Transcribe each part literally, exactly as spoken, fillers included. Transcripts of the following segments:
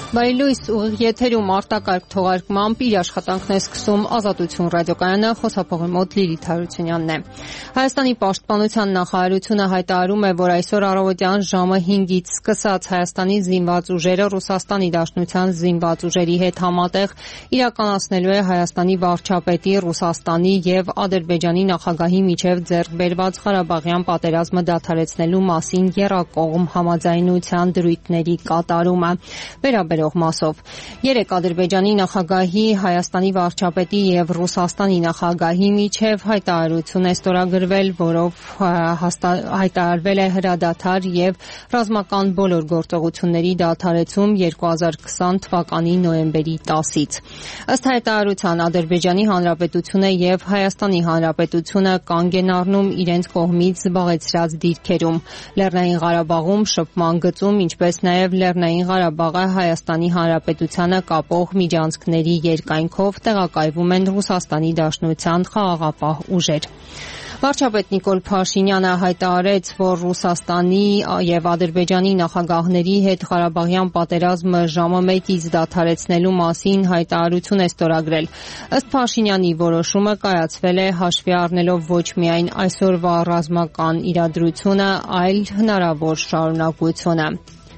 Բայլույս ուղիղ եթերում արտակարգ թողարկմամբ իր աշխատանքն է սկսում Ազատություն ռադիոկայանը, խոսափողի մոտ Լիլիթ Հարությունյանն է։ Հայաստանի պաշտպանության նախարարությունը հայտարարում է, որ այսօր առավոտյան ժամը հինգից սկսած Հայաստանի զինված ուժերը Ռուսաստանի Դաշնության զինված ուժերի հետ համատեղ իրականացնելու է Հայաստանի վարչապետի, Ռուսաստանի եւ Ադրբեջանի նախագահի միջև ձեռք բերված Ղարաբաղյան պատերազմը դադարեցնելու մասին եռակողմ համաձայնության դրույթների կատարումը։ Վերաբերող մասով երեք Ադրբեջանի նախագահի, Հայաստանի վարչապետի եւ Ռուսաստանի նախագահի միջև հայտարարություն է ստորագրվել, որով հայտարարվել է հրադադար եւ ռազմական բոլոր գործողությունների դադարեցում երկու հազար քսան թվականի նոյեմբերի տասից։ Ըստ հայտարարության Ադրբեջանի Հանրապետությունը եւ Հայաստանի Հանրապետությունը կանգ են առնում իրենց կողմից զբաղեցրած դիրքերում, Լեռնային Ղարաբաղում շփման գծում, ինչպես նաեւ Լեռնային Ղարաբաղը Հայաստանի Հանրապետությանը կապող միջանցքների երկայնքով տեղակայվում են Ռուսաստանի Դաշնության խաղաղապահ ուժեր։ Վարչապետ Նիկոլ Փաշինյանը հայտարարեց, որ Ռուսաստանի եւ Ադրբեջանի նախագահների հետ Ղարաբաղյան պատերազմը ժամը մեկից դադարեցնելու մասին հայտարարություն է ստորագրել։ Ըստ Փաշինյանի որոշումը կայացվել է հաշվի առնելով ոչ միայն այսօրվա ռազմական իրադրությունը, այլ հնարավոր շարունակությունը։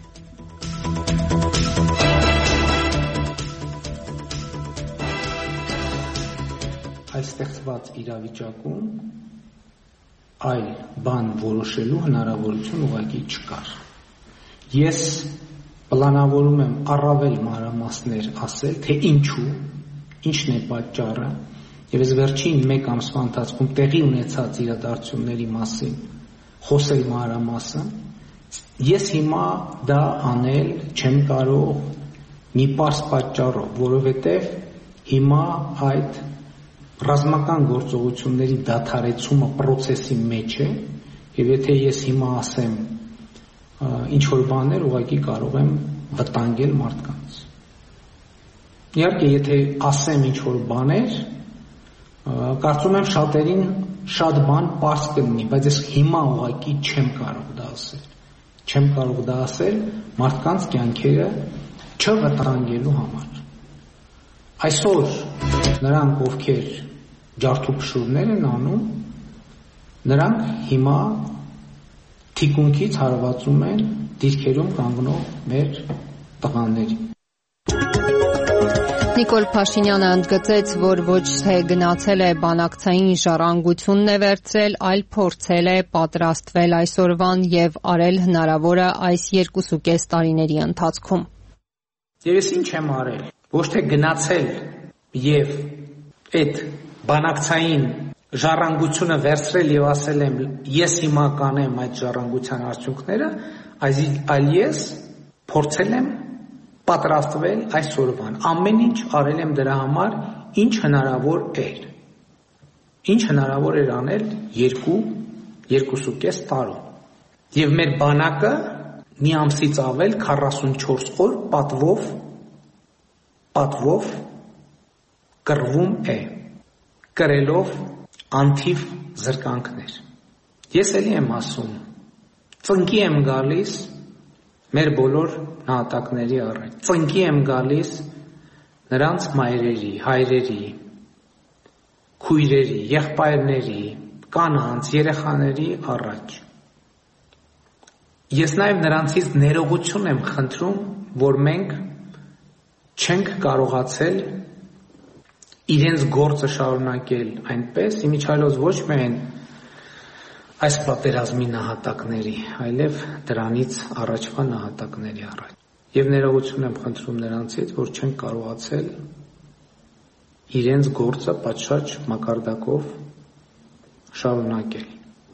Այս ստեղծված իրավիճակում այլ բան որոշելու հնարավորություն ուղղակի չկար։ Ես պլանավորում եմ առավել մանրամասներ ասել, թե ինչու, ինչն է պատճառը, եւ ես վերջին մեկ ամսվա ընթացքում տեղի ունեցած իրադարձությունների մասին խոսել մանրամասն։ Ես հիմա դա անել չեմ կարող մի պարզ պատճառով, որովհետեւ հիմա այդ ռազմական գործողությունների դադարեցումը process-ի մեջ է, եւ եթե ես հիմա ասեմ ինչ որ բաներ, ուղղակի կարող եմ վտանգել մարդկանց։ Իհարկե, եթե ասեմ ինչ որ բաներ, կարծում եմ շատերին շատ բան պարզ կլինի, բայց ես հիմա ուղղակի չեմ կարող դա ասել։ Չեմ կարող դա ասել մարդկանց կյանքերը չվտանգելու համար։ Այսօր նրանք, ովքեր ջարդուփշուրներ են անում, նրանք հիմա թիկունքից հարվածում են դիրքերում կանգնող մեր տղաներին։ Նիկոլ Փաշինյանը ընդգծեց, որ ոչ թե գնացել է բանակցային ժառանգությունն է վերցրել, այլ փորձել է պատրաստվել այսօրվան եւ արել հնարավորը այս երկուսուկես տարիների ընթացքում։ Եվ ես ինչ եմ արել, ոչ թե գնացել եւ այդ բանակցային ժառանգությունը վերցրել եւ ասել եմ ես հիմա կանեմ այդ ժառանգության արդյունքները, այլ ես փորձել եմ պատրաստվել այսօրվան։ Ամեն ինչ արել եմ դրա համար, ինչ հնարավոր էր։ Ինչ հնարավոր էր անել երկու, երկուսուկես տարում։ Եվ մեր բանակը մի ամսից ավել քառասունչորս օր պատվով պատվով կռվում է, կրելով անթիվ զրկանքներ։ Ես էլի եմ ասում, ծնկի եմ գալիս մեր բոլոր նահատակների առաջ, ծնկի եմ գալիս նրանց մայրերի, հայրերի, քույրերի, եղբայրների, կանանց, երեխաների առաջ։ Ես նաև նրանցից ներողություն եմ խնդրում, որ մենք չենք կարողացել իրենց գործը շարունակել այնպես, իմիջիայլոց ոչ միայն այս պատերազմի նահատակների, այլև դրանից առաջվա նահատակների առաջ։ Եվ ներողություն եմ խնդրում նրանցից, որ չեն կարողացել իրենց գործը պատշաճ մակարդակով շարունակել։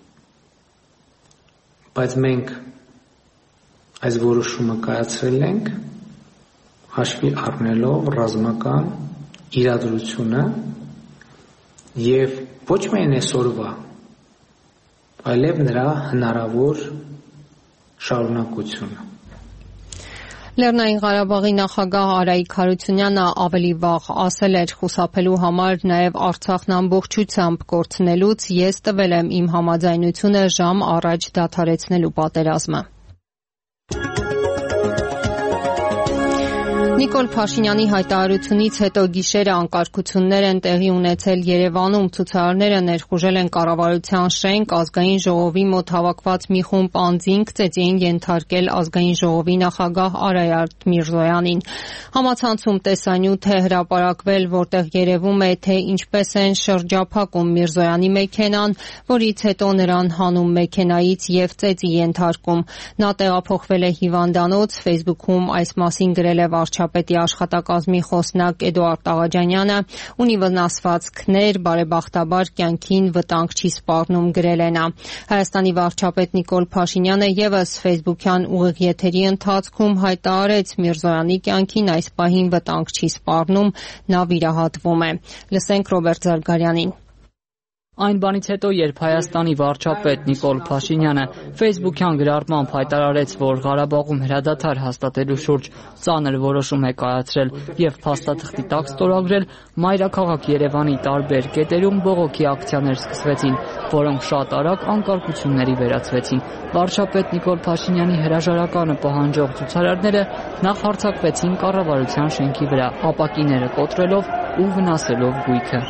Բայց մենք այս որոշումը կայացրել ենք հաշվի առնելով ռազմական իրադրությունը եւ ոչ միայն այսօրվա, այլև նրա հնարավոր շարունակությունը։ Լեռնային Ղարաբաղի նախագահ Արայիկ Հարությունյանը ավելի վաղ ասել էր խուսափելու համար նաև Արցախն ամբողջությամբ կորցնելուց ես տվել եմ իմ համաձայնությունը ժամ առաջ դադարեցնելու պատերազմը։ Նիկոլ Փաշինյանի հայտարարությունից հետո գիշերը անկարգություններ են տեղի ունեցել Երևանում, ցուցարարները ներխուժել են կառավարության շենք, ազգային ժողովի մոտ հավաքված մի խումբ անձինք ծեծի են ենթարկել ազգային ժողովի նախագահ Արայատ Միրզոյանին։ Համացանցում տեսանյութ է հրապարակվել, որտեղ երևում է, թե ինչպես են շրջափակում Միրզոյանի մեքենան, որից հետո նրան հանում մեքենայից եւ ծեծի ենթարկում։ Նա տեղափոխվել է հիվանդանոց, Facebook-ում այս մասին գրել է վարչապետի աշխատակազմի խոսնակ Էդուարդ Աղաջանյանը, ունի վնասվածքներ, բարեբախտաբար կյանքին վտանգ չի սպառնում, գրել է նա։ Հայաստանի վարչապետ Նիկոլ Փաշինյանը եւս Facebook-յան ուղիղ եթերի ընթացքում հայտարարեց Միրզոյանի կյանքին այս պահին վտանգ չի սպառնում, նա վիրահատվում է։ Լսենք Ռոբերտ Զարգարյանին։ Այն բանից հետո, երբ Հայաստանի վարչապետ Նիկոլ Փաշինյանը Facebook-յան գրառմամբ հայտարարեց, որ Ղարաբաղում հրադադար հաստատելու շուրջ ծանր որոշում է կայացրել եւ փաստաթղթի տակ ստորագրել, մայրաքաղաք Երևանի տարբեր կետերում բողոքի ակցիաներ սկսվեցին, որոնք շատ արագ անկարգությունների վերածվեցին։ Վարչապետ Նիկոլ Փաշինյանի հրաժարականը պահանջող ցուցարարները նախ հարձակվեցին կառավարության շենքի վրա, ապակիները կոտրելով ու վնասելով գույքը։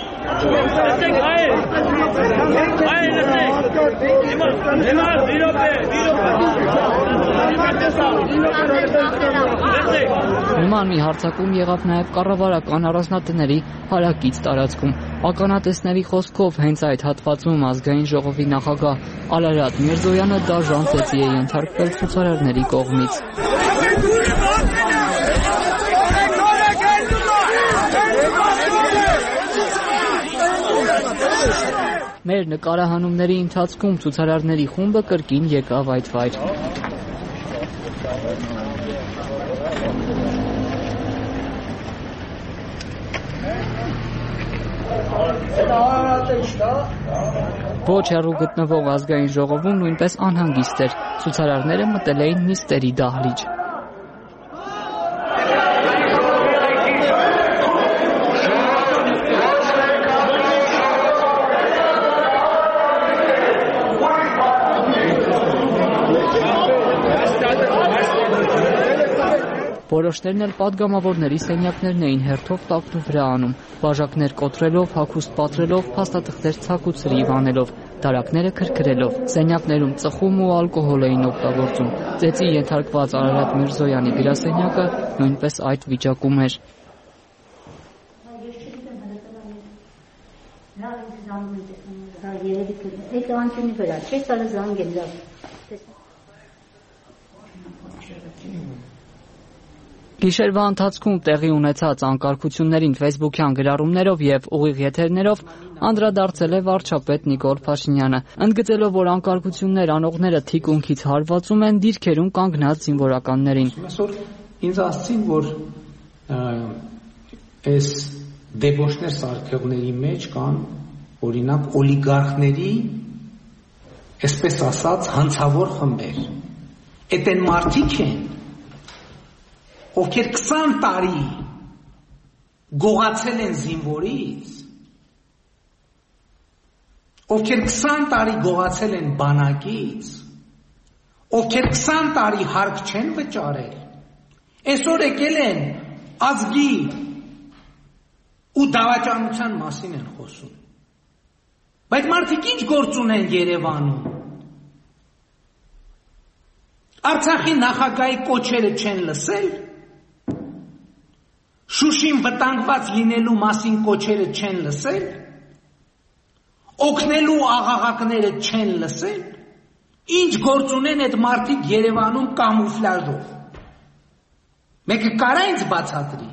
Նման մի հարձակում եղավ նաև կառավարական առանձնատների հարակից տարածքում։ Ականատեսների խոսքով հենց այդ հատվածում ազգային ժողովի նախագահ Արայատ Միրզոյանը դաժան ծեծի է ենթարկվել ցուցարարների կողմից։ Մեր նկարահանումների ընթացքում ցուցարարների խումբը կրկին եկավ այդ վայր։ Ոչ հեռու գտնվող ազգային ժողովում նույնպես անհանգիստ էր։ Ցուցարարները մտել էին նիստերի դահլիճ։ Որոշներն էլ պատգամավորների սենյակներն էին հերթով տակնու վրա անում, բաժակներ կոտրելով, հագուստ պատրելով, փաստաթղթեր ցակուց սրիվ անելով, դարակները քրքրելով, սենյակներում ծխում ու ալկոհոլ էին օգտագործում։ Ծեծի ենթարկված Արայատ Միրզոյանի գրասենյակը նույնպես այդ վիճակում էր։ Գիշերվա ընթացքում տեղի ունեցած անկարգություններին Facebook-յան գրառումներով եւ ուղիղ եթերներով անդրադարձել է վարչապետ Նիկոլ Փաշինյանը, ընդգծելով, որ անկարգություններ անողները թիկունքից հարվածում են դիրքերում կանգնած զինվորականներին։ Այսօր ինձ ասցին, որ այս դեպոշներ սարքողների մեջ կան օրինակ օլիգարխների, այսպես ասած, հանցավոր խմբեր։ Այդ են մարդիկ են, ովքեր քսան տարի գողացել են զինվորից, ովքեր քսան տարի գողացել են բանակից, ովքեր քսան տարի հարկ չեն վճարել, այսօր եկել են ազգի ու դավաճանության մասին են խոսում։ Բայց մարդիկ ինչ գործ ունեն Երևանում։ Արցախի նախագահի կոչերը չեն լսել, Շուշին վտանգված լինելու մասին կոչերը չեն լսել, օգնելու աղաղակները չեն լսել, ինչ գործ ունեն այդ մարդիկ Երևանում կամուֆլաժով։ Մեկը կարա ինձ բացատրի։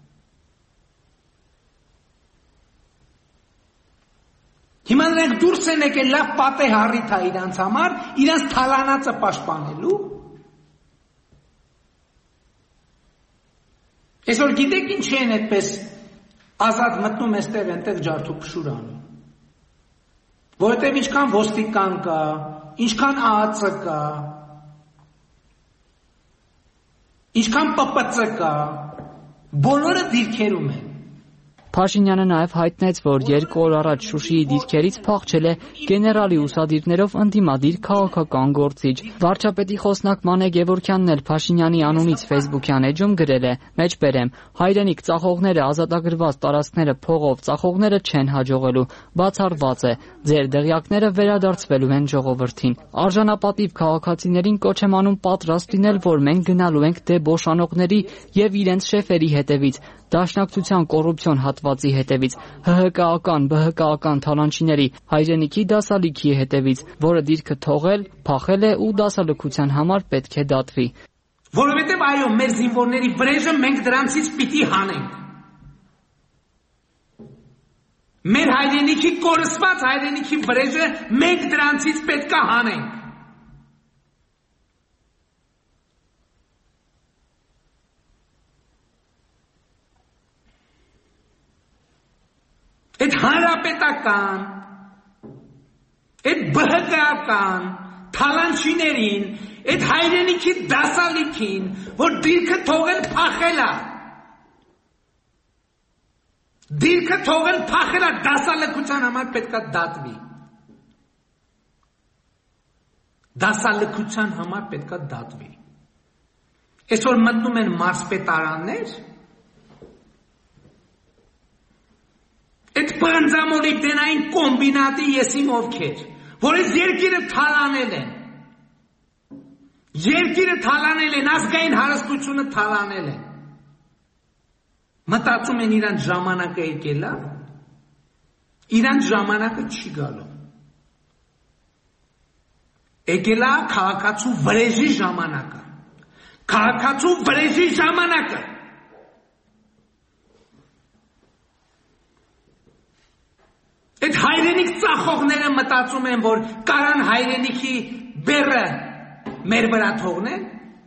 Հիմա նրանք դուրս են եկել լավ պատեհ առիթ է իրանց համար, իրանց թալանածը պաշտպանելու։ Այսօր գիտեք ինչ են այդպես ազատ մտնում էստեղ այնտեղ ջարդուփշուր անում։ Որովհետև ինչքան ոստիկան կա, ինչքան ԱԱՑ կա, ինչքան Պ Պ Ց կա, բոլորը դիրքերում են։ Փաշինյանը նաև հայտնեց, որ երկու օր առաջ Շուշիի դիրքերից փախչել է գեներալի ուսադիրներով ընդդիմադիր քաղաքական գործիչ։ Վարչապետի խոսնակ Մանե Գևորգյանն էլ Փաշինյանի անունից Facebook-յան էջում գրել է. «Մեջբերեմ, հայրենիք ծախողները ազատագրված տարածքները փողով ծախողները չեն հաջողելու, բացառված է, ձեր դղյակները վերադարձվելու են ժողովրդին։ Արժանապատիվ քաղաքացիներին կոչ եմ անում պատրաստ լինել, որ մենք գնալու ենք դե բոշանողների եւ իրենց շեֆերի հետևից, դաշնակցության կոռուպցիոն հատվածի հետևից, ՀՀԿ-ական, ԲՀԿ-ական թալանչիների, հայրենիքի դասալիքի հետևից, որը դիրքը թողել, փախել է ու դասալքության համար պետք է դատվի»։ Որովհետև այո, մեր զինվորների վրեժը մենք դրանցից պիտի հանենք։ Մեր հայրենիքի կորսված հայրենիքի վրեժը մենք դրանցից պետք է հանենք։ Այդ հանրապետական, այդ ԲՀԿ-ական թալանչիներին, այդ հայրենիքի դասալիքին, որ դիրքը թողել փախել է, դիրքը թողել փախել է, դասալքության համար պետք է դատվի։ Դասալքության համար պետք է դատվի։ Այսօր մտնում են մարզպետարաններ, այդ պանձամոլի տնային կոմբինատի եսիմ ովքեր, որ այս երկիրը թալանել են, երկիրը թալանել են, ազգային հարստությունը թալանել են, մտածում են իրանց ժամանակը եկել է, իրանց ժամանակը չի գալու, եկել է քաղաքացու վրեժի ժամանակը, քաղաքացու վրեժի ժամանակը։ Այդ հայրենիք ծախողները մտածում են, որ կարան հայրենիքի բեռը մեր վրա թողնեն,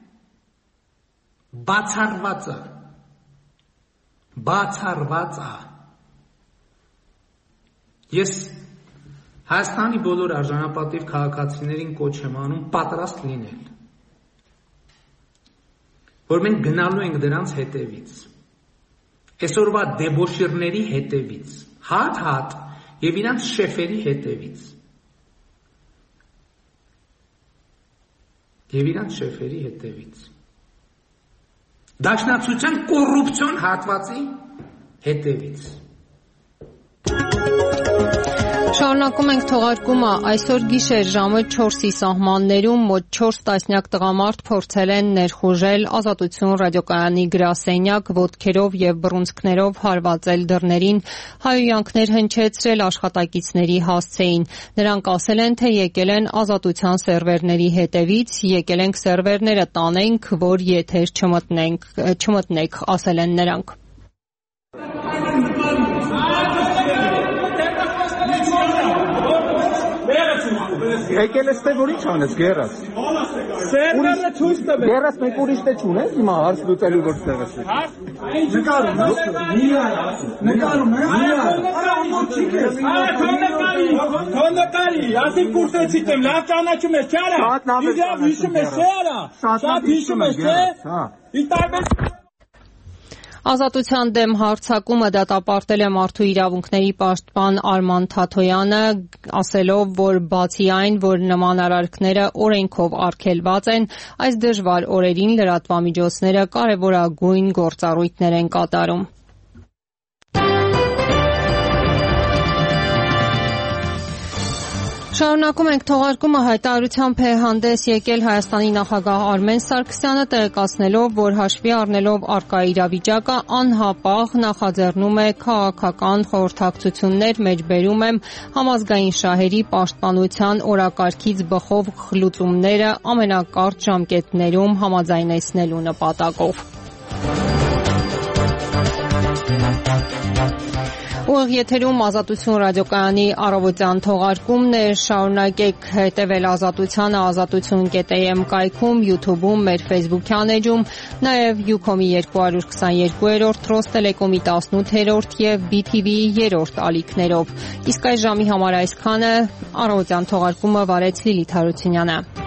բացառվածը, բացառվածը։ Ես Հայաստանի բոլոր արժանապատիվ քաղաքացիներին կոչ եմ անում պատրաստ լինել, որ մենք գնալու ենք դրանց հետևից, այսօրվա դեբոշիրների հետևից, հատ-հատ և իրանց շեֆերի հետևից, և իրանց շեֆերի հետևից, դաշնակցության կոռուպցիոն հատվածի հետևից։ Շարունակում ենք թողարկումը։ Այսօր գիշեր ժամը չորսի սահմաններում մոտ չորս տասնյակ տղամարդ փորձել են ներխուժել Ազատություն ռադիոկայանի գրասենյակ, ոտքերով և բռունցքներով հարվածել դռներին, հայհոյանքներ հնչեցրել, աշխատակիցների հասցեին։ Նրանք ասել են, թե եկել են Ազատության սերվերների հետևից, եկել ենք սերվերները տանենք, որ եթեր չմտնենք, չմտնեք, ասել են նրանք։ Եկել ես թե որ ինչ անես գերաս։ Սերվերը ցույց տվեք։ Գերաս մեկ ուրիշ թե չունես հիմա հարց լուծելու որ տեղս է։ Նկարում ես։ Մի արա։ Նկարում ես։ Մի արա։ Թոնդակարի, ասի կուրսեցի տեմ, լավ ճանաչում ես, չարա։ Իդավ հիշում ես, չարա։ Շատ հիշում ես, չէ։ Հա։ Իտարբեր Ազատության դեմ հարձակումը դատապարտել է մարդու իրավունքների պաշտպան Արման Թաթոյանը, ասելով, որ բացի այն, որ նման արարքները օրենքով արգելված են, այս դժվար օրերին լրատվամիջոցները կարևորագույն գործառույթներ են կատարում։ Շարունակում ենք թողարկումը հայտարարությամբ է հանդես եկել Հայաստանի նախագահ Արմեն Սարգսյանը, տեղեկացնելով, որ հաշվի առնելով առկա իրավիճակը անհապաղ նախաձեռնում է քաղաքական խորհրդակցություններ, մեջբերում եմ համազգային շահերի պաշտպանության օրակարգից բխող խլուծումները ամենակարճ ժամկետներում համաձայնեցնելու նպատակով։ Ուղիղ եթերում Ազատություն ռադիոկայանի առավոտյան թողարկումն է, շարունակեք հետևել Ազատությանը ազատություն.am կայքում, YouTube-ում, մեր Facebook-յան էջում, նաև Ucom-ի երկու քսաներկուերորդ, Ռոստելեկոմի տասնութերորդ և B T V-ի երրորդ ալիքներով։ Իսկ այս ժամի համար այսքանը, առավոտյան թողարկումը վարեց Լիլիթ Հարությունյանը։